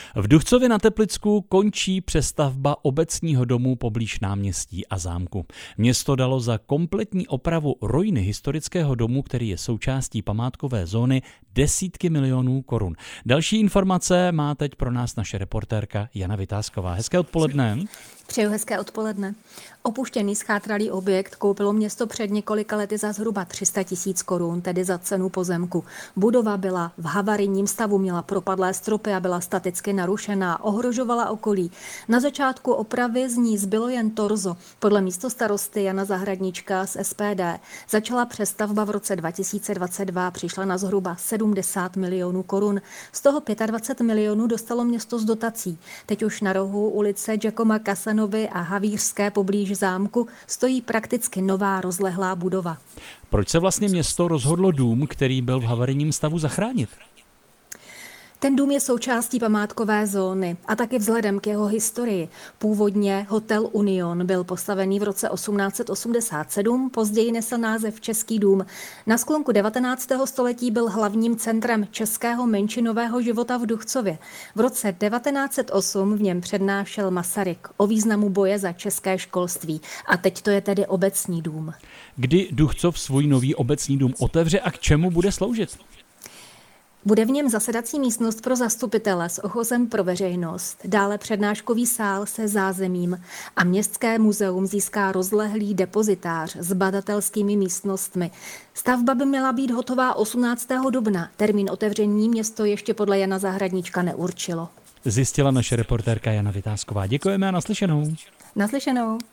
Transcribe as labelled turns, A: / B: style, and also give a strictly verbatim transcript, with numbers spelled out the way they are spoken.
A: V Duchcově na Teplicku končí přestavba obecního domu poblíž náměstí a zámku. Město dalo za kompletní opravu ruiny historického domu, který je součástí památkové zóny, desítky milionů korun. Další informace má teď pro nás naše reportérka Jana Vytázková. Hezké odpoledne.
B: Přeju hezké odpoledne. Opuštěný schátralý objekt koupilo město před několika lety za zhruba tři sta tisíc korun, tedy za cenu pozemku. Budova byla v havarijním stavu, měla propadlé stropy a byla staticky narušená, ohrožovala okolí. Na začátku opravy z ní zbylo jen torzo. Podle místostarosty Jana Zahradníčka z S P D začala přestavba v roce dva tisíce dvacet dva, přišla na zhruba sedmdesát milionů korun. Z toho dvacet pět milionů dostalo město z dotací. Teď už na rohu ulice Giacoma Casanovy a Havířské poblíž zámku stojí prakticky nová rozlehlá budova.
A: Proč se vlastně město rozhodlo dům, který byl v havarijním stavu, zachránit?
B: Ten dům je součástí památkové zóny a taky vzhledem k jeho historii. Původně Hotel Union byl postavený v roce osmnáct set osmdesát sedm, později nesl název Český dům. Na sklonku devatenáctého století byl hlavním centrem českého menšinového života v Duchcově. V roce devatenáct set osm v něm přednášel Masaryk o významu boje za české školství. A teď to je tedy obecní dům.
A: Kdy Duchcov svůj nový obecní dům otevře a k čemu bude sloužit?
B: Bude v něm zasedací místnost pro zastupitele s ochozem pro veřejnost, dále přednáškový sál se zázemím a městské muzeum získá rozlehlý depozitář s badatelskými místnostmi. Stavba by měla být hotová osmnáctého dubna. Termín otevření město ještě podle Jana Zahradníčka neurčilo.
A: Zjistila naše reportérka Jana Vytázková. Děkujeme a naslyšenou.
B: Naslyšenou.